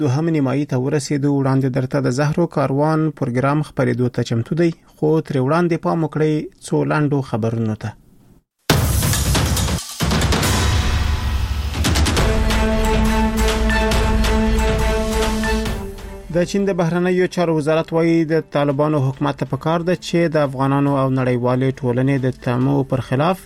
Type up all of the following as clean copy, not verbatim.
دوهم نیمایي ته ورسېدو. وړاندې درته د زهرو کاروان پروګرام خپرېدو ته چمتو دی، خو تر وړاندې پام وکړئ څو لاندو خبرونو ته. د چین د بهرنیو چارو وزارت وايي د طالبانو حکومت ته پکار ده چې د افغانانو او نړیوالې ټولنې د تمو پر خلاف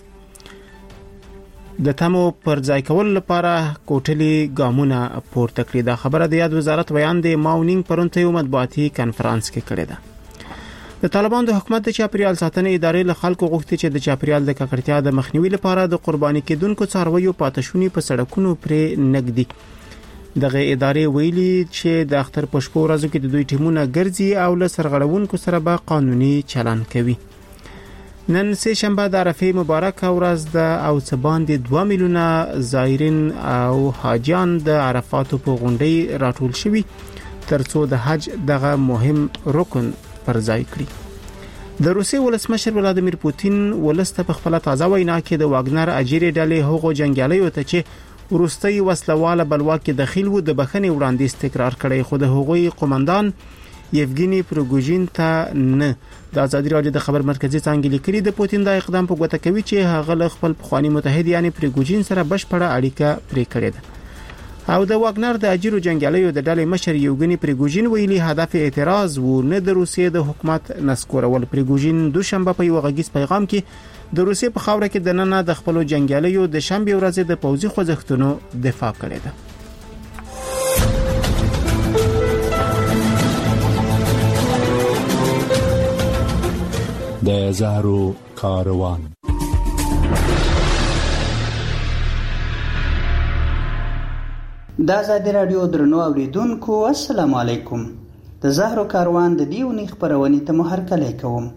د تمو پر ځای کول لپاره کوټلي ګامونه پورته کړي. دا خبره د یاد وزارت بیان دی ماونینګ پرونته یو مطبوعاتي کانفرنس کې کړې ده. د طالبانو د حکومت د چاپریال ساتنې ادارې له خلکو غوښتي چې د چاپریال د ککړتیا د مخنیوي لپاره د قرباني کېدونکو څارویو پاتشونی په سړکونو پرې نګدي. دغه ادارې ویلي چې د اختر په شپو ورځو کې د دوی ټیمونه ګرځي او له سرغړونکو سره به قانوني چلند کوي. نن سه شنبه د عرفه مبارکه ورځ ده او څه باندې 2 میلیونه زایرین او حاجیان د عرفات په غونډې راټول شوي ترڅو د حج دغه مهم رکن پر ځای کړي. د روسي ولسمشر ولادیمیر پوتین ولسته په خپل تازه وینا کې د واګنر اجیري ډلې هغو جنگیالیو ته چې ورستي وسلواله بلوا کې داخل وو د بخنې وړاندیز تکرار کړي، خو د هغوی قومندان یفګینی پروګوژین ته نه. د ازادي راډیو د خبر مرکزی څنګه لیکلي د پوتین د اقدام په ګوته کوي چې هغه له خپل پخوانی متحد یعنی پروګوژین سره بشپړه اړیکه پرې کړې ده. او د واګنر د اجیرو جنگیالیو د ډلې مشر یوګینی پروګوژین ویلي هدف اعتراض و نه د روسیې د حکومت نسکورول. پروګوژین دوشنبه په یو غږیز پیغام کې د روسیې په خاوره کې د نننه د خپل جنگیالیو د شنبه ورځې د پوځي خوځښتونو دفاع کړې ده. د زهرو کاروان. د ازادي راډیو درنو اوریدونکو السلام علیکم. د زهرو کاروان د دیونی خبرونه ته محرکلی کوم.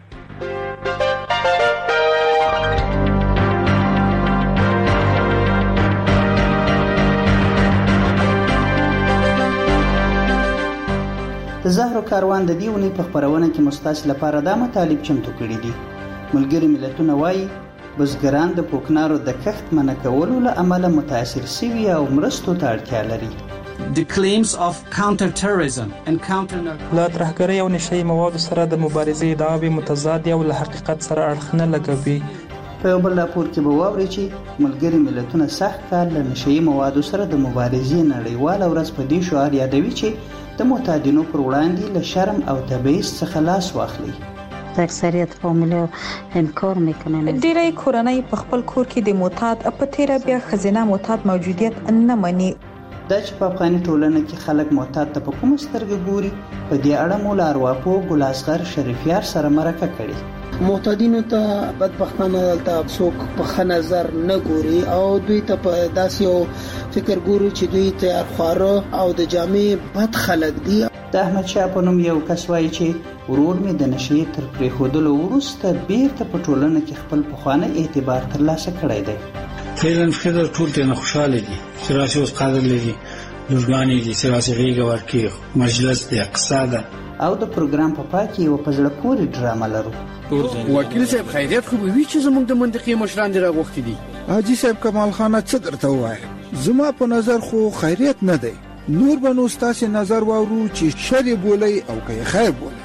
د زهرو کاروان د دیونی په خبرونه کې مستاس لپاره د مطالب چمتو کړي دي. ملګری ملتونه وايي بزګران د کوکنارو د کښت منع کولو له امله متاثر شوي او مرستو ته اړتیا لري. The claims of counter-terrorism and لا ترهګرۍ او نشهیي موادو سره د مبارزې ادعاوې متضادې او له حقیقت سره اړخ نه لګوي. په یو بل راپور کې به واورئ چې ملګري ملتونه سخت کار له نشهیي موادو سره د مبارزې نړیواله ورځ په دې شعار یادوي چې د معتادینو پر وړاندې له شرم او تبعیض څخه لاس واخلي. اکثریت فامیل انکار میکنن. ډیری کورنۍ په خپل کور کې د معتاد په تیره بیا خزینه معتاد موجودیت نه مني. دا چې په افغاني ټولنه کې خلک معتاد ته په کوم سترګه ګوري، په دې اړه مو له ارواپوه ګل اصغر شریفیار سره مرکه کړې. معتادینو ته بدبختانه دلته څوک په ښه نظر نه ګوري او دوی ته په داسې یو فکر ګوري چې دوی تیار خواره او د جامې بد خلک دي. د احمد شاه په نوم یو کس وایي چې ورور مې د نشې تر پرېښودلو وروسته بیرته په ټولنه کې خپل پخوانی اعتبار ترلاسه کړی دی. فعلا فکر ټول ته خوشاله دي چې راسي اوس قادر لري لږګانی دي چې راسي غیږه ورکړي مجلس د اقتصاد او د پروګرام په پای کې یو پزړه پورې ډرامه لرو. وکیل صاحب خیریت خو وی چې زموږ د منطقې مشران دی راغوښتي دي. حاجی صاحب کمال خان څه درته وایي؟ زما په نظر خو خیریت نه دی. نور به نو ستاسو نظر واورو چې شر بولي او که خیر بولي.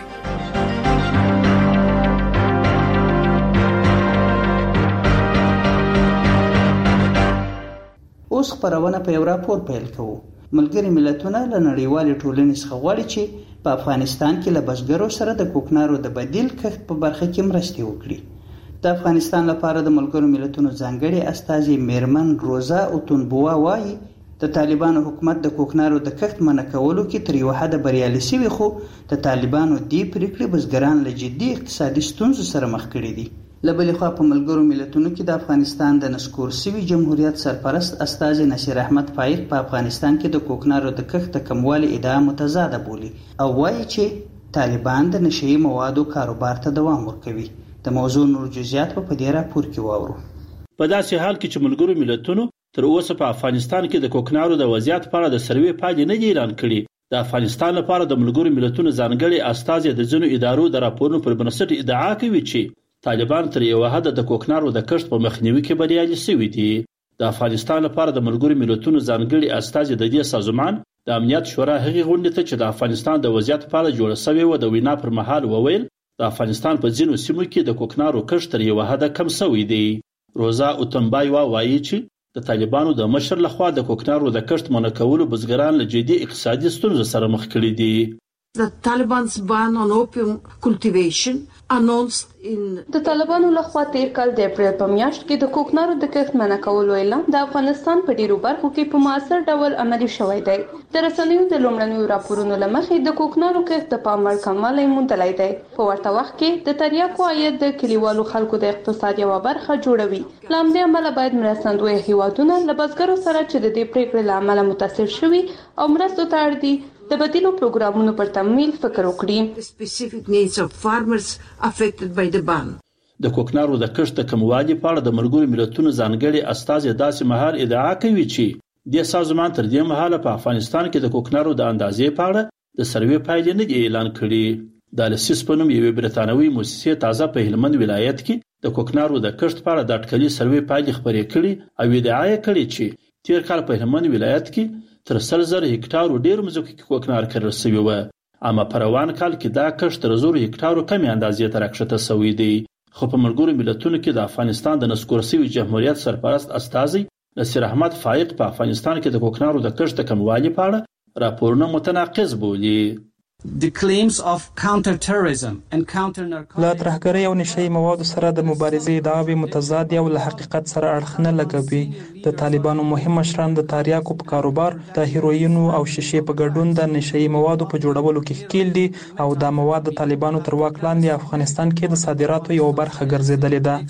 اوس خبرونه په یو راپور پیل کوو. ملګری ملتونه له نړیوالې ټولنې څخه غواړي چې په افغانستان کې له بزګرو سره د کوکنارو د بدیل کښت په برخه کې مرستې وکړي. د افغانستان لپاره د ملګرو ملتونو ځانګړي استازي میرمن روزا اوتونبوا وایي د طالبانو حکومت د کوکنارو د کښت منع کولو کې تر یو حده بریالي شوی، خو د طالبانو دې پریکړې بزګران له جدي اقتصادي ستونزو سره مخ کړي دي. له بلې خوا په ملګرو ملتونو کې د افغانستان د نسکور سوي جمهوریت سرپرست استازي نصیر احمد فایق په افغانستان کې د کوکنارو د کښت د کموالي ادعا متضاده بولي او وایي چې طالبان د نشهیي موادو کاروبار ته دوام ورکوي. د موضوع نور جزئیات په دې راپور کې واورو. په داسې حال کې چې ملګرو ملتونو تر اوسه په افغانستان کې د کوکنارو د وضعیت په اړه د سروې پایلې نه دي اعلان کړي. د افغانستان لپاره د ملګرو ملتونو ځانګړي استازي د ځینو ادارو د راپورونو پر بنسټ ادعا کوي چې طالبان تر یو حد د کوکنارو د کښت په مخنیوي کې بریالي شوي دي. د افغانستان لپاره د ملګرو ملتونو ځانګړي استازي د دې سازمان د امنیت شورا هغې غونډې ته چې د افغانستان د وضعیت په اړه جوړه شوې وه د وینا پر مهال وویل د افغانستان په ځینو سیمو کې د کوکنارو کښت تر یوه حده کم شوی دی. روزا اوتنبایوا وایي چې د طالبانو د مشر لخوا د کوکنارو د کښت منع کولو بزګران له جدي اقتصادي ستونزو سره مخ کړي دي. The Taliban's ban on opium cultivation announced in د طالبانو لخوا تیر کال د اپریل په میاشت کې د کوکنارو د کښت منع کولو اعلان د افغانستان په ډیرو برخو کې په مؤثر ډول عملي شوی دی. د رسنیو د لومړنیو راپورونو له مخې د کوکنارو کښت د پام وړ کموالی موندلی دی. په ورته وخت کې د تریاکو عاید د کلیوالو خلکو د اقتصاد یوه برخه جوړوي. له همدې امله باید مرستندویه هیوادونه له بزګرو سره چې د دې پریکړې له امله متاثر شوي او مرستو ته اړ دي د بدیلو پروګرامونو پر تمویل فکر وکړي. specific needs of farmers affected by the ban. د کوکنارو د کښت د کموالي په اړه د ملګرو ملتونو ځانګړي استازي داسې مهال ادعا کوي چې د سازمان تر دې مهاله په افغانستان کې د کوکنارو د اندازې په اړه د سروې پایلې نه دي اعلان کړي. د السیس په نوم یوې برتانوي موسسې تازه په هلمند ولایت کې د کوکنارو د کښت په اړه د اټکلي سروې پایلې خپرې کړي او ادعا یې کړې چې تیر کال په هلمند ولایت کې تر 100,000 هکټارو ډیر مځکو کې کوکنار کرل شوی و، اما په روان کال کې دا کښت تر 1,000 هکټارو کمې اندازې ته راکښته شوی دی. خو په ملګرو ملتونو کې د افغانستان د نسکور شوي جمهوریت سرپرست استازی نصیر احمد فائق په افغانستان کې د کوکنارو د کښت د کموالي په اړه راپورونه متناقض بولي. The claims of counter-terrorism and counter-narcotics له ترهګرۍ او نشهیي موادو سره د مبارزې ادعاوې متضادې او له حقیقت سره اړخ نه لګوي. د طالبانو مهم مشران د تریاکو په کاروبار، د هیروینو او شیشې په ګډون د نشهیي موادو په جوړولو کې ښکیل دي او دا مواد د طالبانو تر واک لاندې افغانستان کې د صادراتو یوه برخه ګرځېدلې ده.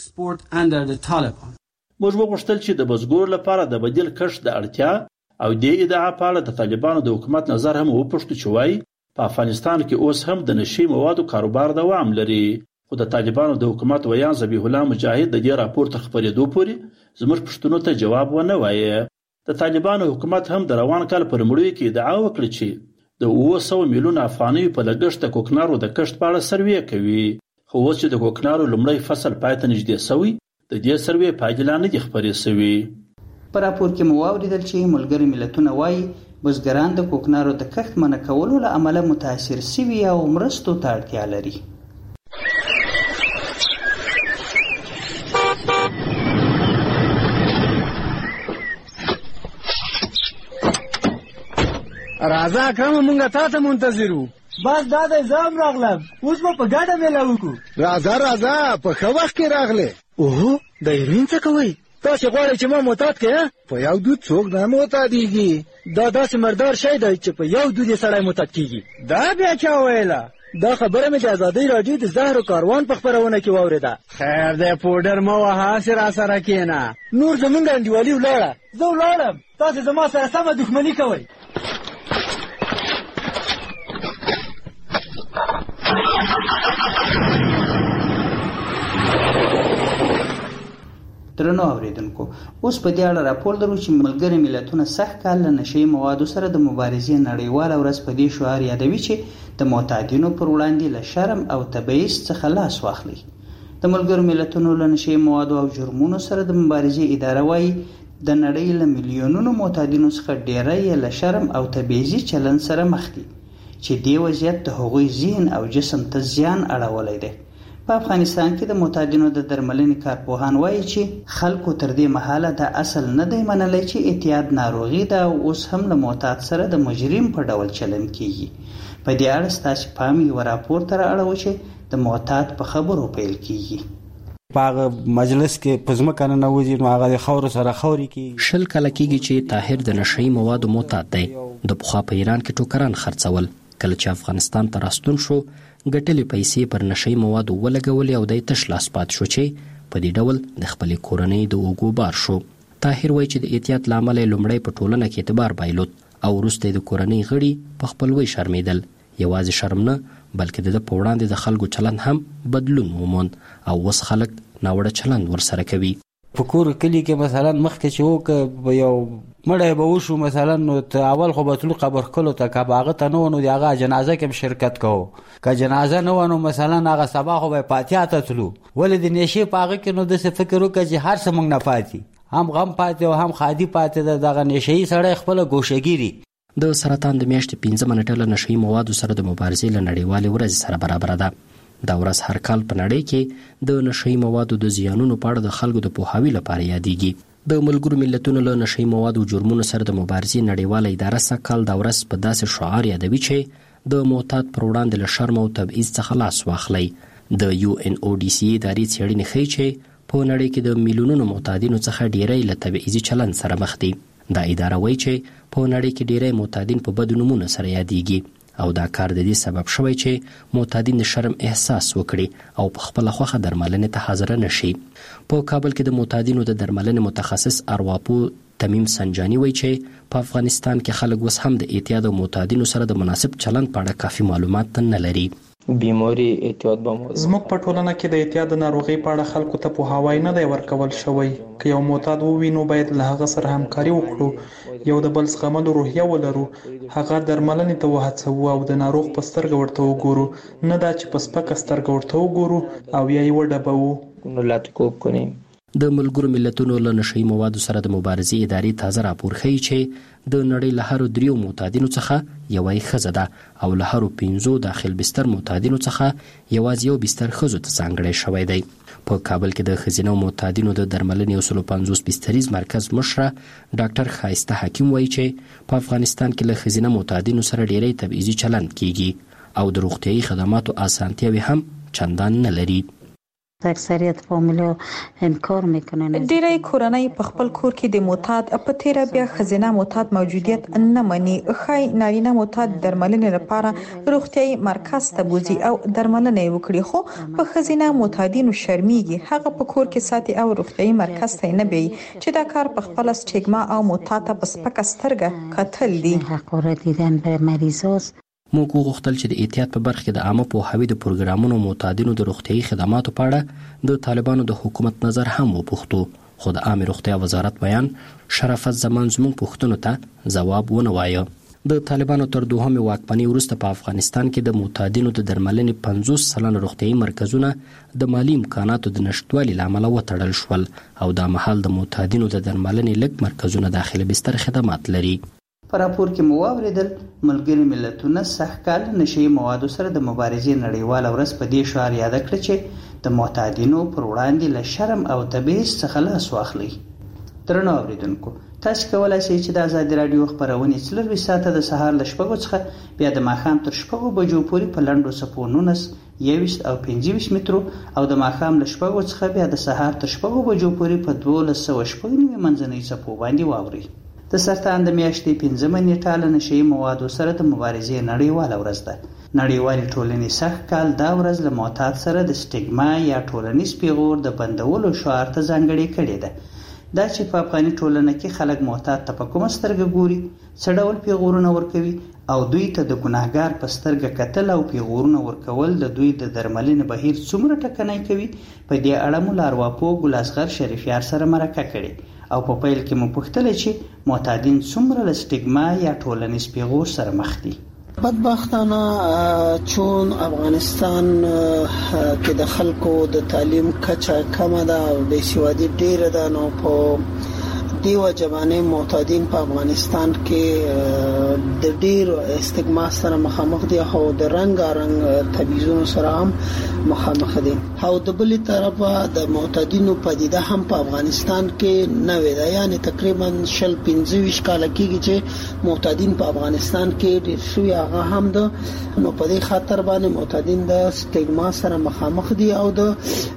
موږ وغوښتل چې د بزګرو لپاره د بدیل کښت د اړتیا او دې ادعا په اړه د طالبانو د حکومت نظر هم وپوښتو چې وایي په افغانستان کې اوس هم د نشي موادو کاروبار دوام لري. خو د طالبانو د حکومت ویان ذبیح الله مجاهد د دې راپور تر خپرېدو پورې زموږ پوښتنو ته جواب ونه وایي. د طالبانو حکومت هم د روان کال په لومړیو کې ادعا وکړه چې د 900 میلیونه افغانیو په لګښت د کوکنارو د کښت په اړه سروې کوي. خو اوس چې د کوکنارو لومړی فصل پای ته نږدې شوی د دې سروې پایلې لا نه دي خپرې شوي. په راپور کې مو واوریدل چې ملګري ملتونه وایي بزګران د کوکنارو د کښت منع کولو له امله متاثر شوي او مرستو ته اړتیا لري. راځه اکرم مونږ تا ته منتظر وو. بس دا د زام راغلم، اوس به په ګډه میله وکړو. راځه په ښه وخت کې راغلی. اوهو د هیروین څه کوئ؟ تاسې غواړئ چې ما معتاد کړې؟ په یو دود څوک نه معتادېږي. دا داسې مردار شی دی چې په یو دود یې سړی معتاد کېږي. دا بیا چا ویله؟ دا خبره مې د ازادۍ راډیو د زهرو کاروان په خپرونه کې واورېده. خیر دی پوډر مه وهه، هسې راسره کښېنه. نور زموږ انډیوالي ولاړه، زه ولاړم، تاسې زما سره سمه دښمني کوئ. درنو اوریدونکو، اوس په دې اړه راپور لرو چې ملګري ملتونه سخت کال له نشهیي موادو سره د مبارزې نړیواله ورځ په دې شعار یادوي چې د معتادینو پر وړاندې له شرم او تبعیض څخه لاس واخلي. د ملګرو ملتونو له نشهیي موادو او جرمونو سره د مبارزې اداره وایي د نړۍ له میلیونونو معتادینو څخه ډیری یې له شرم او تبعیضي چلند سره مخ دي چې دې وضعیت د هغوی ذهن او جسم ته زیان اړولی دی. په افغانستان کې د معتادینو د درملنې کارپوهان وایي چې خلکو تر دې مهاله دا اصل نه دی منلی چې اعتیاد ناروغي ده او اوس هم له معتاد سره د مجرم په ډول چلند کیږي. په دې اړه ستاسې پام یوه راپور ته رااړوو چې د معتاد په خبرو پیل کیږي. په هغه مجلس کې په ځمکه ننوځي نو هغه د خاورو سره خاورې کیږي. 20 کاله کیږي چې طاهر د نشهیي موادو معتاد دی. د پخوا په ایران کې ټوکران خرڅول، کله چې افغانستان ته راستون شو ګټلې پیسې پر نشهیي موادو ولګولې او دی تش لاس پات شو چې په دې ډول د خپلې کورنۍ د اوږو بار شو. طاهر وایي چې د احتیاط له امله لومړی په ټولنه کې اعتبار بایلود او وروسته د کورنۍ غړي په خپلوۍ شرمېدل. یوازې شرم نه بلکې د ده په وړاندې د خلکو چلند هم بدلون وموند او اوس خلک ناوړه چلند ورسره کوي. په کور کلی کې مثلا مخکې چې وکړه یو مړی به وشو مثلا نو اول خو به تلو قبر ښکلو ته، که به هغه ته نه و نو د هغه جنازه کې هم شرکت کوو، که جنازه نه وه نو مثلا هغه سبا خو به فاتحه ته تلو. ولې د نیشې په هغه کې نو داسې فکر وکړه چې هر څه موږ نه پاتې، هم غم پاتې او هم خادي پاتې ده. دغه نیشهیي سړی خپله ګوشهګیري د سرطان د میاشتې 15 نیټه له نشئی موادو سره د مبارزې له نړیوالې ورځې سره برابر ده. دا ورځ هر کال په نړۍ کې د نشئی موادو د زیانونو په اړه د خلکو د پوهاوي لپاره یادېږي. د ملګرو ملتونو له نشئی موادو جرمونو سره د مبارزې نړیواله اداره سږکال دا ورځ په داسې شعار یادوي چې د معتاد پر وړاندې له شرم او تبعیض څخه لاس واخلئ. د UNODC ادارې څېړنې ښیي چې په نړۍ کې د میلیونونو معتادینو څخه ډیری له تبعیضي چلند سره مخ دي. دا اداره وایي چې په نړۍ کې ډیری معتادین په بدو نومونو سره یادېږي او دا کار د دې سبب شوی چې معتادین د شرم احساس وکړي او په خپله خوښه درملنې ته حاضر نشي. په کابل کې د معتادینو د درملنې متخصص ارواپوه تمیم سنجانی وایي چې په افغانستان کې خلک اوس هم د اعتیاد او معتادینو سره د مناسب چلند په اړه کافي معلومات نه لري. بیماری اعتیاد به زموږ په ټولنه کې د اعتیاد ناروغي په اړه خلکو ته پوهاوی نه دی ورکول شوی. که یو معتاد ووینو باید له هغه سره همکاري وکړو، یو د بل زغملو روحیه ولرو، هغه درملنې ته وهڅوو او د ناروغ په سترګه ورته وګورو، نه دا چې په سپکه سترګه ورته وګورو او یا یې وډبوو. نو لاتکوب کنیم. د ملګرو ملتونو له نشئی موادو سره د مبارزې ادارې تازه راپور ښیي چې د نړۍ له هرو 3 معتادینو څخه یوه یې ښځه ده او له هرو 5 داخل بستر معتادینو څخه یوازې یو بستر ښځو ته ځانګړی شوی دی. په کابل کې د ښځینه معتادینو د درملنې 150 بستریز مرکز مشره ډاکټر ښایسته حکیم وایي چې په افغانستان کې له ښځینه معتادینو سره ډیری تبعیضي چلند کیږي او د روغتیایي خدماتو اسانتیاوې هم چندان نه لري. اکثریت فامیل انکار میکنن. ډیری کورنۍ په خپل کور کې د معتاد په تیر بیا خزینه معتاد موجودیت نه مني. خای نارینه معتاد درملنې لپاره روغتيایي مرکز ته بوزي او درملنه وکړي، خو په خزینه معتادینو شرمېږي، هغه په کور کې ساتي او روغتيایي مرکز ته نه بي چې دا کار په خپل سټیګما او معتاد ته په سپکه سترګه کتل دي. حقوق دیدن به مریضاست. موږ وغوښتل چې د احتیاط په برخه کې د عامه پوهاوي د پروګرامونو معتادینو د روغتیایي خدماتو په اړه د طالبانو د حکومت نظر هم وپوښتو، خو د عامه روغتیا وزارت بیان شرافت زمان زموږ پوښتنو ته ځواب ونه وایه. د طالبانو تر دوهمې واکمنۍ وروسته په افغانستان کې د معتادینو د درملنې 50 روغتیایي مرکزونه د مالی امکاناتو د نشټوالي له امله وتړل شول او دا مهال د معتادینو د درملنې لږ مرکزونه داخلي بستر خدمات لري. په راپور کې مو واوریدل ملګري ملتونه سږکال نشئی موادو سره د مبارزې نړیواله ورځ په دې شعار یاد کړه چې د معتادینو پر وړاندې له شرم او تبعیض څخه لاس واخلي. درنو اوریدونکو، تاسو کولای شئ چې د آزادي رادیو خبرونه 24 ساعته د سهار له 6 څخه بیا د ماښام تر 6 بجو پورې په لنډو څپو 19 21 او 25 مترو او د ماښام له 6 څخه بیا د سهار تر 6 بجو پورې په 1290 منځنۍ څپو باندې واوري. د سرطان د میاشتې 15 نیټه له نشئی موادو سره د مبارزې نړیواله ورځ ده. نړیوالې ټولنې سږکال دا ورځ له معتاد سره د سټیګما یا ټولنیز پیغور د بندولو شعار ته ځانګړې کړې ده. دا چې په افغاني ټولنه کې خلک معتاد ته په کومه سترګه ګوري، څه ډول پیغورونه ورکوي او دوی ته د ګناهګار په سترګه کتل او پیغورونه ورکول د دوی د درملنې بهیر څومره ټکنی کوي. په دې اړه مو له ارواپوه ګلاسغر شریفیار سره مرکه کړې او په پیل کې مو پوښتل چې معتادین څومره له سټیګما یا ټولنیز پیغور سره مخ دي. بدبختانه چون افغانستان کې د خلکو د تعلیم کچه کمه ده او بې سوادي ډیره ده، نو په دیو جوانه معتادین په افغانستان کې د ډیر استګما سره مخامخ دي او د رنګارنګ تبعیضونو سره هم مخامخ دي. او د بل طرفه د معتادینو پدیده هم په افغانستان کې نوې ده، یعنی تقریبا 25 کال کېږي چې معتادین په افغانستان کې ډیر شوي، هغه هم ده. نو په دې خاطر باندې معتادین د استګما سره مخامخ دي او د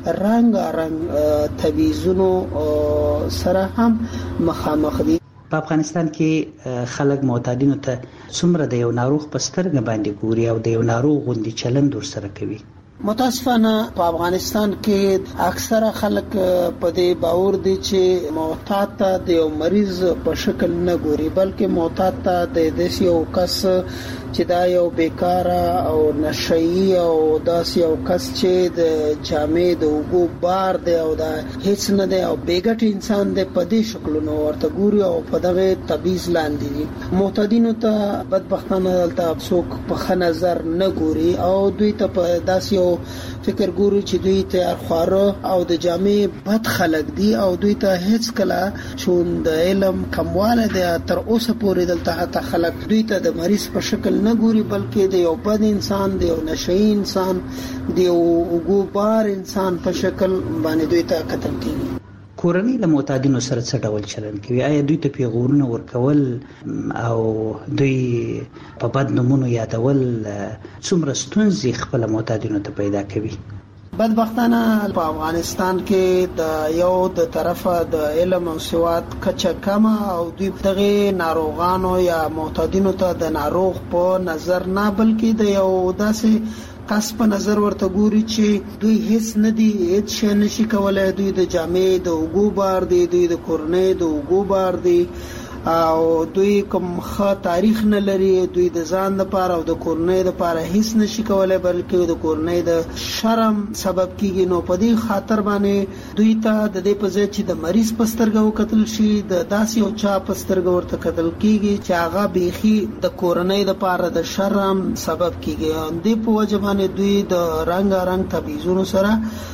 رنګارنګ تبعیضونو سره هم مخامخ دي. په افغانستان کې خلک معتادینو ته څومره د یو ناروغ په سترګه باندې ګوري او د یو ناروغ غوندي چلند ورسره کوي؟ متاسفانه په افغانستان کې اکثره خلک په دې باور دي چې معتاد ته د یو مریض په شکل نه ګوري، بلکې معتاد ته د دې یو کس چې دا یو بیکاره او نشئی او داس یو کس چې د جامې د وګو بار دی او دا هیڅ نه دی او بیګټ انسان دی، په دې شکلونو ورته ګوري او په دغه تبعیض لاندې دي. معتادینو ته بدبختانه دلته څوک په ښه نظر نه ګوري او دوی ته په داسې یو فکر ګورو چې دوی تیار خواره او د جامع بد خلک دي او دوی ته هیڅ کله چون د علم کمواله دی تر اوسه پورې دلته حتی خلک دوی ته د مریض په شکل نه ګوري بلکې د یو بد انسان د یو نشئی انسان د یو وګوبار انسان په شکل باندې دوی ته کتل کیږي. کورنۍ له معتادینو سره څه ډول چلند کوي؟ آیا دوی ته پیغورونه ورکول او دوی په بد نومونو یادول څومره ستونزې خپل معتادینو ته پیدا کوي؟ بدبختانه په افغانستان کې د یو د طرفه د علم او سواد کچه کمه او دوی دغه ناروغانو یا معتادینو ته د ناروغ په نظر نه بلکې د یو داسې کس په نظر ورته ګوري چې دوی هیڅ نه دي، هیڅ شی نشي کولای، دوی د جامع د اوګو بار دی، دوی د کورنۍ د اوګو بار دی او دوی کوم ښه تاریخ نه لري، دوی د ځان لپاره او د کورنۍ لپاره هیڅ نشي کولای بلکې د کورنۍ د شرم سبب کیږي. نو په دې خاطر باندې دوی ته د دې په ځای چې د مریض په سترګو کتل شي د داسې او چا په سترګو ورته کتل کیږي چې هغه بیخي د کورنۍ لپاره د شرم سبب کیږي. دې په وجه باندې دوی د رنګارنګ تبعیضونو سره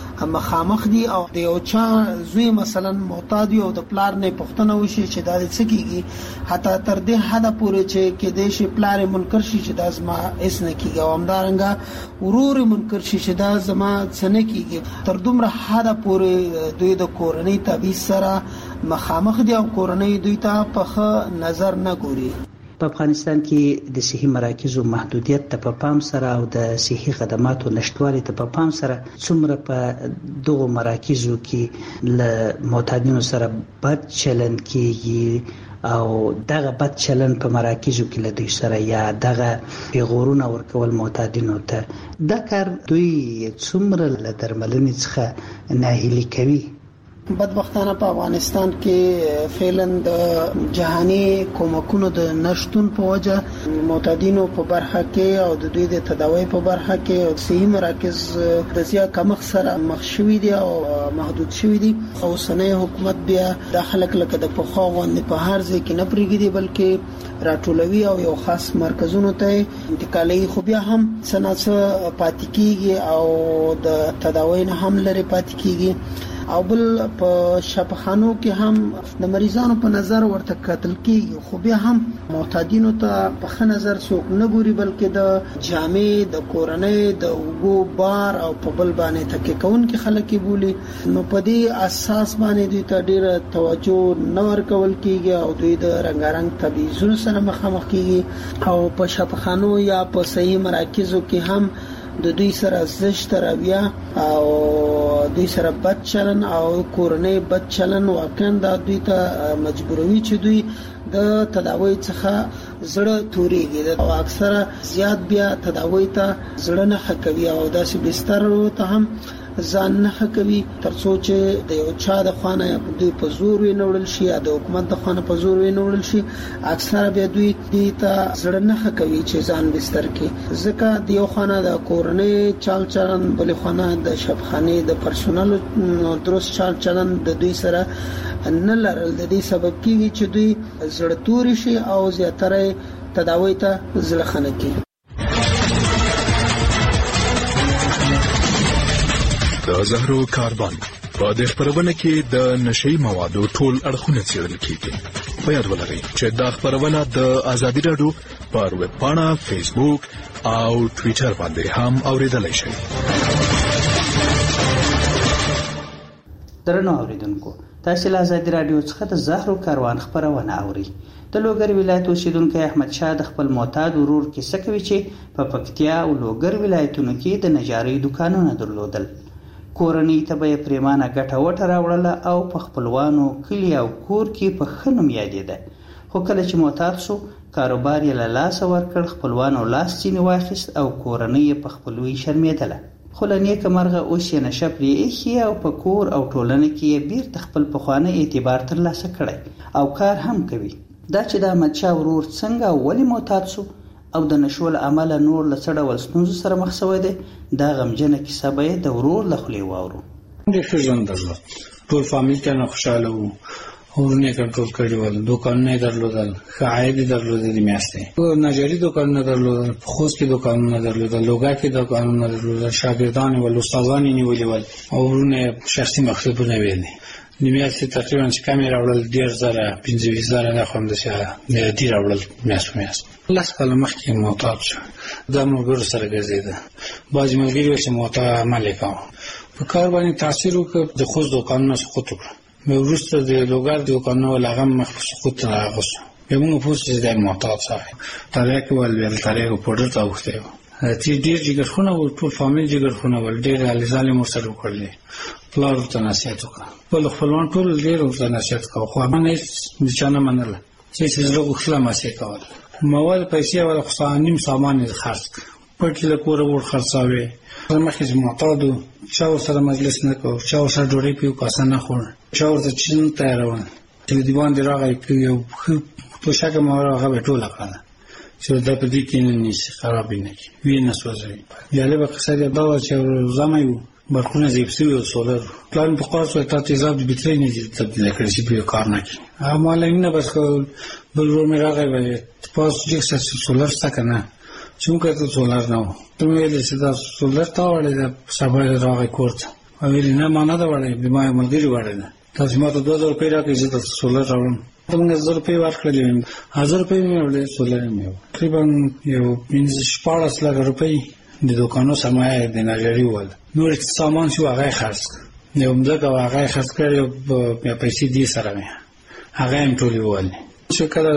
مخامخ دي او د یو چا زوی مثلا معتاد او د پلار نه پښتنه وشي چې دا څه کیږي حتی تر دې حد پورې چې کې د شي پلار منکر شي چې دا زما اس نه کیږي او همدارنګه ورور منکر شي چې دا زما څه نه کیږي. تر دومره حد پورې دوی د کورنۍ تبعیض سره مخامخ دي او کورنۍ دوی ته په نظر نه ګوري. په افغانستان کې د صحي مراکزو محدودیت ته په پام سره او د صحي خدماتو نشټوالي ته په پام سره څومره په دغه مراکزو کې له معتادینو سره بد چلند کیږي او دغه بد چلند په مراکزو کې له دوی سره یا دغه پیغورونه ورکول معتادینو ته دا کار دوی څومره له درملنې څخه ناهیلي کوي؟ بدبختانه په افغانستان کې فعلا د جهاني کومکونو د نشټون په وجه معتادینو په برخه کې او د دوی د تداوی په برخه کې او صحي مراکز د زیات کمښت سره مخ شوي دي او محدود شوي دي. اوسنۍ حکومت بیا د خلک لکه د پخوا غوندې په هر ځای کې نه پرېږدي بلکې راټولوي او یو خاص مرکزونو ته انتقالي خو بیا هم څه پاتې کیږي او د تداوی نه هم لري پاتې کیږي او بل په شفاخانو کې هم د مریضانو په نظر ورته کتل کیږي خو بیا هم معتادینو ته په ښه نظر څوک نه ګوري بلکې د جامع د کورنۍ د اوګو بار او په بل باندې تکیه کوونکي خلک بولي. نو په دې اساس باندې دوی ته ډیره توجه نه ورکول کیږي او دوی د رنګارنګ تبعیضونو سره مخامخ کیږي او په شفاخانو یا په صحي مراکزو کې هم د دوی سره زشت رویه او دوی سره بد چلن او کورنۍ بد چلن واقعا د دوی ته مجبوروي چې دوی د تداوی څخه زړه توريږي او اکثره زیات بیا تداوی ته زړه نه حکوي او داسې بستر ته هم ځان نه حکوي ترڅو چې د یو چا د خوانه دوی په زور وینول شي یا د حکومت د خوانه په زور وینول شي اکثره بیا دوی ته زړه نه حکوي چې ځان بستر کې ځکه د یو خوانه د کورنۍ چال چلن بل خوانه د شفخانه د پرسونل درست چال چلن د دوی سره نه لرل د دې سبب کیږي چې دوی زړه توري شي او زیاتره تداوی ته زړه خنه کوي. د زهرو کاربن په دې خبرونه کې د نشئی موادو ټول اړخونه څېړل کیږي. په یاد ولرئ چې دا خبرونه د ازادي رادیو پر ویب پاڼه، فیسبوک او ټوئیټر باندې هم اوریدلای شئ. درنو اوریدونکو، تاسو له ازادي رادیو څخه د زهرو کاروان خبرونه اورئ. د لوګر ولایت اوسیدونکو احمد شاه د خپل معتاد ورور کیسه کوي چې په پکتیا او لوګر ولایتونو کې د نجارۍ دکانونه درلودل. کورنۍ ته به پریمانه ګټه وټه راوړله او په خپلوانو کلی او کور کې په ښه نوم یادېده. خو کله چې معتاد شو کاروبار یې له لاسه ورکړ، خپلوانو لاس ځینې واخیست او کورنۍ یې په خپلوي شرمېدله. خو له نیکه مرغه اوس یې نشه پرې ایښي او په کور او ټولنه کې یې بیرته خپل پخوانی اعتبار ترلاسه کړی او کار هم کوي. دا چې د احمدشاه ورور څنګه او ولې معتاد شو او د نشو له امله نور له څه ډول ستونزو سره مخ شوی دی، دا غمجنه کیسه به یې د ورور له خولې واورو. ډېر ښه ژوند درلود، ټول فامیل ته نه خوشحاله وو ورونه کنټرول کړي ول، دوکانونه درلودل، عاید درلودل د میاشتې، نجاری دوکانونه درلودل، خوست کې دوکانونه درلودل، لوګا کې دوکانونه درلودل، شاګردان ول، استادان نیولې ول، او ورونه شخصي مقصدونه ویل. نیمیاسي تقریبا چې کمی راوړل 10000 15000 نه خوند شه د دې راوړل میاشت لاس کله مخکې موټر شو د مرګرو سره ګرځیدا باز ملګری چې موټر عمل کاوه په کار باندې تاثیر وکړ د خوځ دوکانونو سقوط وکړ مې ورسته د لوګار دوکانونو لغم مخ سقوط راغوس موږ پوښتنه د موټر صاحب تاریخ ول تاریخ پودر تاوخته چې ډیر جګر خونه او ټول فامیل جګر خونه ول ډیر الزالي مرسل وکړل پلار ته نصیحت وکړ په خپلوان ټول ډیر ورته نصیحت وکړ خو باندې نشانه منله چې زه غوښتل ما سي کول مواد پیسې ولا خصانیم سامان خرڅ پټ له کور ور خرڅاوي مخکې معتادو چا سره مجلس نه کو چا سره ډوډۍ پیو کاسه نه خور چا ورته چین تیارون چې دیوان دی راغی یو تو شګه مور هغه ټوله کړه چې دا په دې کې نه نشي خراب نه کی وینې سوځي یاله به قصه دا چې زمایو برخونه زیبسي او سولر پلان په خاصه ته تیزاب د بټري نه تبدیل کړی چې په کار نه کی اعمال نه بس بل ور مې راغی وای پاس چې سولر څنګه نه څنګه ته سولر نه ته ویل چې دا سولر تا وړي دا سبا راغی کوړه او ویل نه معنا دا وړي به ما ملګری وړي نه تاسو ما ته 2000 روپۍ راکړئ چې تاسو سولر راوړم موږ 1000 روپۍ ورکړلې 1000 روپۍ مې ورلې سولر مې تقریبا یو 14 لک روپۍ د دوکانو سرمایه د ناجری ول نور سامان شو هغه خرڅ یو مزګه هغه خرڅ کړو په پیسې دي سره مې هغه هم ټولې ول چې کله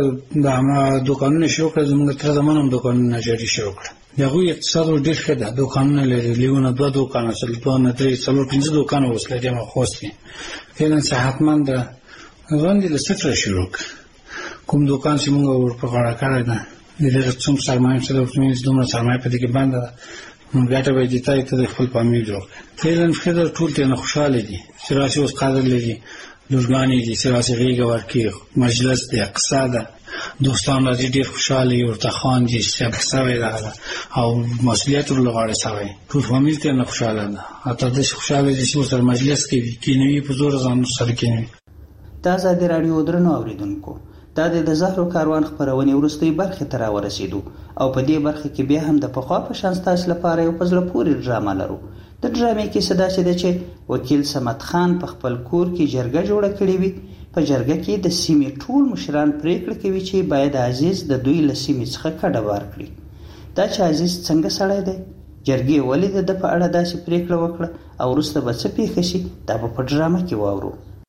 د دوکانونو شروع کړ زموږ تر زمانه دوکانونه ناجری شروع کړ دغه اقتصاد ډېر ښه ده دوکانونه لري لیونه دوه دوکانه سره دوه نه درې څلور پنځه دوکانه وسله دي ما خوستي فعلا صحتمند غوندې له صفر شروع کوم دوکان چې موږ ور په غاړه کړی ده د څوم سرمایه سره د دومره سرمایه په دې کې باندې موږ ګټه به دي ته د خپل فامیل جوړ فعلا خدای ټول ته نه خوشاله دي چې راشي اوس قادر لري لورګانی دي چې راشي غیږه ورکی مجلس د اقتصاد دوستان راځي ډېر خوشاله یو ورته خان دي چې څه راغله او مسؤلیت ورلغاړي سوي ټول فامیل ته نه خوشاله ده اته د خوشاله دي چې سره مجلس کې کینوي په زور ځان سره کینوي تازه د رادیو درنو اوریدونکو دا د زهرو کاروان خبرونه ورستۍ برخه تر ورسېدو او په دې برخه کې بیا هم د پخوا په شان تاسو لپاره یو پزله پوری ډرامه لرو د ډرامې کې صدا چې چې وکیل سمت خان په خپل کور کې جرګه جوړه کړې وي په جرګه کې د سیمې ټول مشران پریکړه کوي چې باید عزیز د دوی له سیمې څخه کډه وار کړي دا چې عزیز څنګه سړی دی جرګې ولې د په اړه داسې پریکړه وکړه او وروسته به څه پیښ شي دا په ډرامه کې واورو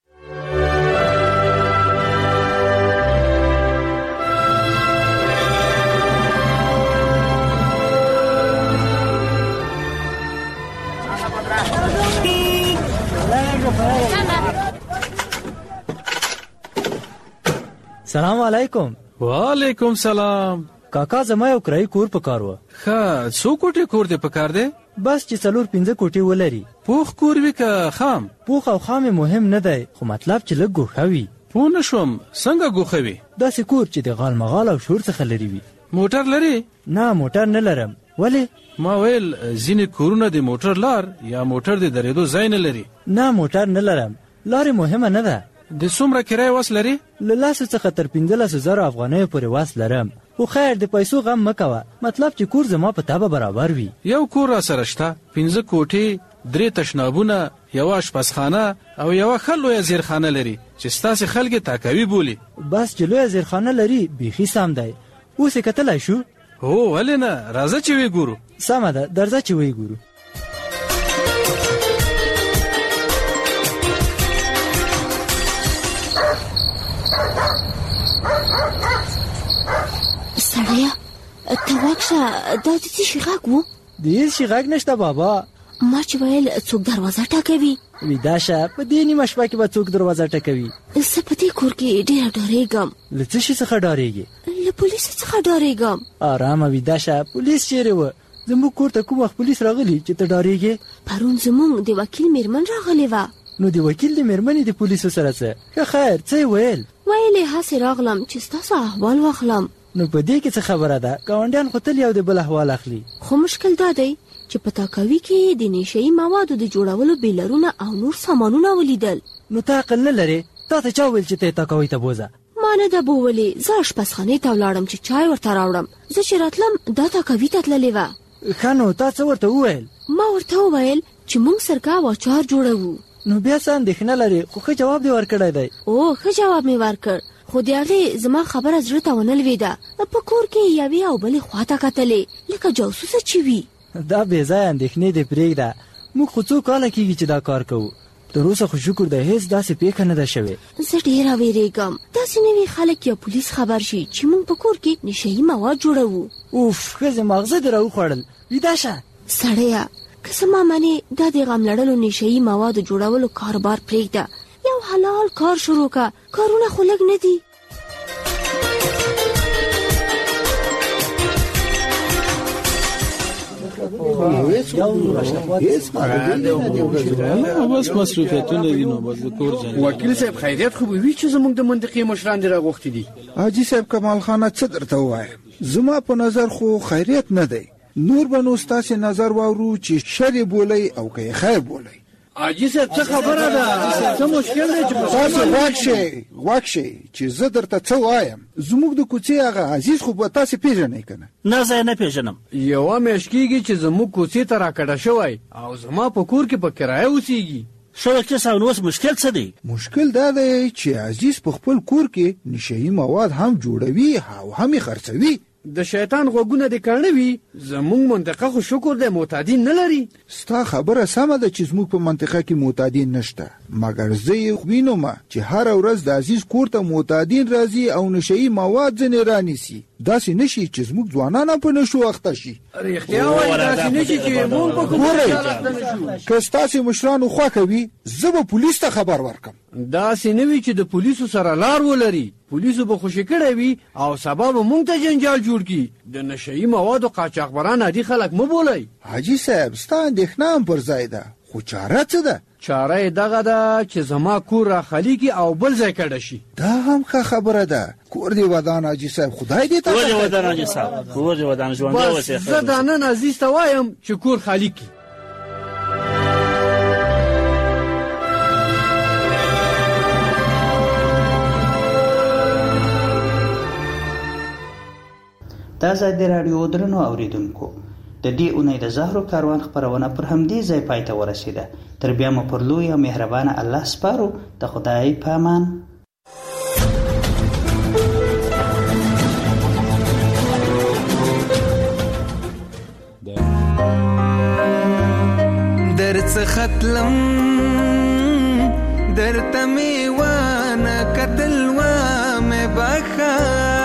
سلام علیکم. وعلیکم سلام. کاکا زما یو کرایي کور پکار و. ښه څو کوټې کور دې پکار دی؟ بس چې 4-5 کوټې ولري. پوخ کور وي که خام؟ پوخ او خام مهم نه دی خو مطلب چې لږ ګوښه وي. پوه نه شوم څنګه ګوښه وي؟ داسې کور چې د غال مغال او شور څخه لري وي. موټر لري؟ نه موټر نه لرم. ولې؟ ما ویل ځینې کورونه د موټر لار یا موټر د درېدو ځای نه لري. نه موټر نه لرم. لارې مهمه نه ده. د څومره کرایه واس لري؟ له 10 څخه تر 15,000 افغانیو پورې واس لرم. خو خیر د پیسو غم مکوه مطلب چې کور زما په تابه برابر وي. یو کور را سره شته 15 کوټې 3 تشنابونه یو آشپزخانه او یو ښه لویه زیرخانه لري چې ستاسې خلک تاکوي بولي. بس چې لویه زیرخانه لري بیخي سم دی. اوس یې کتلی شو؟ هو ولې نه راځه چې وی ګورو. سمه ده درځه چې وی ګورو. سړیا ته واکشه دا د څه شي غږ و؟ د هېڅ شي غږ نشته بابا. ما چې ویل څوک دروازه ټکوي. ویده شه په دې نیمه شپه کې به څوک دروازه ټکوي. زه په دې کور کې ډېره ډارېږم. له څه شي څخه ډارېږې؟ له پولیسو څخه ډارېږم. ارامه ویده شه. پولیس چیرې وه؟ زموږ کور ته کوم وخت پولیس راغلي چې ته ډارېږې؟ پرون زموږ د وکیل میرمن راغلې وه. نو د وکیل د میرمنې د پولیسو سره څه؟ ښه خیر څه یې ویل؟ ویل یې هسې راغلم چې ستاسو احوال واخلم. نو په دې کې څه خبره ده؟ ګاونډیان خو تل یو د بل احوال اخلي. خو مشکل دا دی چې په تاکوي کې د نشهیي موادو د جوړولو بیلرونه او نور سامانونه ولیدل. نو ته عقل نه لرې؟ تا ته چا ویل چې ته تاکوي ته بوزه؟ ما نه ده بوولې، زه اشپزخانې ته ولاړم چې چای ورته راوړم. زه چې راتلم دا تاکوي ته تللې وه. ښه نو تا څه ورته وویل؟ ما ورته وویل چې موږ سرکه او اچار جوړوو. نو بیا څه اندېښنه لرې؟ خو ښه جواب دې ورکړی دی. او ښه جواب مې ورکړ، خو د هغې زما خبره زړه ته ونه لوېده. په کور کې یوې او بلې خواته کتلې لکه جاسوسه چې وي. دا بې ځایه اندېښنې دې پرېږده. موږ خو څو کاله کېږي چې دا کار کوو. تر اوسه خو شکر دی هېڅ داسې پیښه نه ده شوې. زه ډېره وېرېږم داسې نوي خلک یا پولیس خبر شي چې موږ په کور کې نشهیي مواد جوړوو. اوف ښځې ماغزه دې راوخوړل. ویده شه سړیه، که زما منې دا د غم لړلو نشهیي موادو جوړولو کاروبار پرېږده، یو حلال کار شروع که. کارونه خو لږ نه دي. بس مصروفیتونه دي نو بس کور ځان. وکیل صاحب خیریت خو به وي چې زموږ د منطقې مشران دې راغوښتي دي. حاجي صاحب کمال خانه څه درته ووایم؟ زما په نظر خو خیریت نه دی. نور به نو ستاسې نظر واورو چې شر بولئ او که خیر بولئ. حاجي صاحب څه خبره ده؟ څه مشکل دی چې تاسو غوږ شئ چې زه درته څه وایم. زموږ د کوڅې هغه عزیز خو به تاسې پېژنئ که نه؟ نه زه یې نه پېژنم. یوه میاشت کېږي چې زموږ کوڅې ته راکډه شوی او زما په کور کې په کرایه اوسېږي. ښه وکیل صاحب نو اوس مشکل څه دی؟ مشکل دا دی چې عزیز په خپل کور کې نشهیي مواد هم جوړوي او هم یې خرڅوي. د شیطان غوږونه دې کاڼه وي. زموږ منطقه خو شکر دی معتادین نه لري. ستا خبره سمه ده چې زموږ په منطقه کې معتادین نشته، مګر زه یې وینم چې هره ورځ د عزیز کور ته معتادین راځي او نشهیي مواد ځینې رانیسي. داسې نشي چې زموږ ځوانان هم په نشو اخته شي. رښتیا وایي داسې نشي چې موږ په کوم ډول اخته نشو. که ستاسې مشرانو خوښه وي زه به پولیس ته خبر ورکړم. داسې نه وي چې د پولیسو سره لار ولري. پولیسو به خوشي کړی وي او سبا به موږ ته جنجال جوړ کړي. د نشهیي موادو قاچاقبران عادي خلک مه بولئ. حاجي صاحب ستا اندېښنه هم پر ځای ده، خو چاره څه ده؟ چاره یې دغه ده چې زما کور راخالي کړي او بل ځای کډه شي. دا هم ښه خبره ده. کور دې ودان حاجي صاحب، خدای دې کور دې ودان حاجي صاحب، کور دې ودان ژوندی اوسې. زه دا نن عزیز ته وایم چې کور خالي کړي. دا ازادي راډیو درنو اوریدونکو، د دې اونۍ د زهرو کاروان خپرونه پر همدې ځای پای ته ورسېده. تر بیا مو پر لوی او مهربانه الله سپارو. د خدای په امان. درڅ ختلم درته مې وانه کتل وامې بخا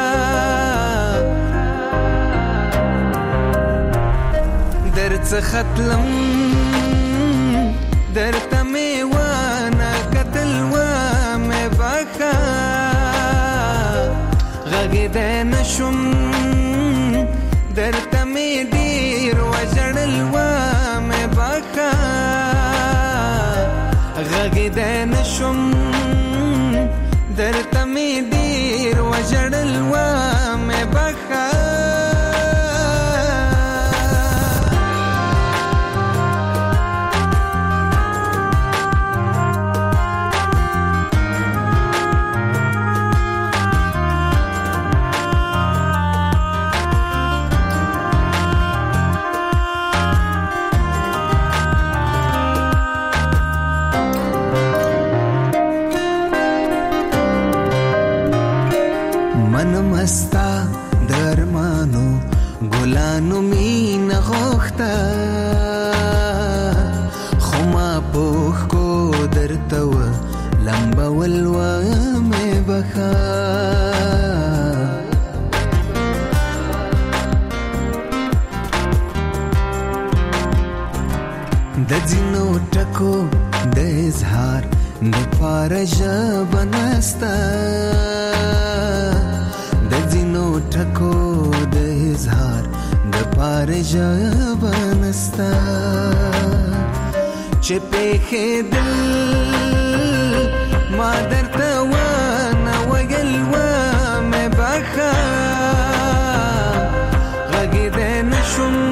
درڅ ختلم درته مې وانه کتل وامې بخا غږېدی نشم درته مې ډېر وژړل وامې بخا غږېدی نشم درته مې ډېر وژړل وامې بخا مستا درمانو ګلانو مين غوښتا خو ما پوښ کو درته و لمبول و مې بخا د ځینو ټکو د اظهار د پاره ژبه نسته د ځینو ټکو د اظهار د پاره ژبه نسته چې پېښېدل ما درته ونه ویل ومې بخا غږېدی نشم